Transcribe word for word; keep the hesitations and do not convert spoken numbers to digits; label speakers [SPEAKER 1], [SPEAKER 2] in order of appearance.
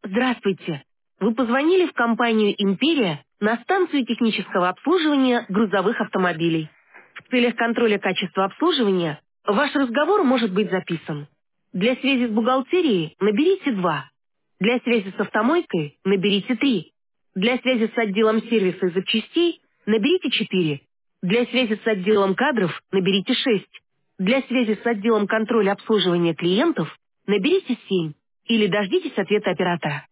[SPEAKER 1] Здравствуйте. Вы позвонили в компанию «Империя» на станцию технического обслуживания грузовых автомобилей. В целях контроля качества обслуживания ваш разговор может быть записан. Для связи с бухгалтерией наберите два. Для связи с автомойкой наберите три. Для связи с отделом сервиса и запчастей наберите четыре. Для связи с отделом кадров наберите шесть. Для связи с отделом контроля обслуживания клиентов наберите семь. Или дождитесь ответа оператора.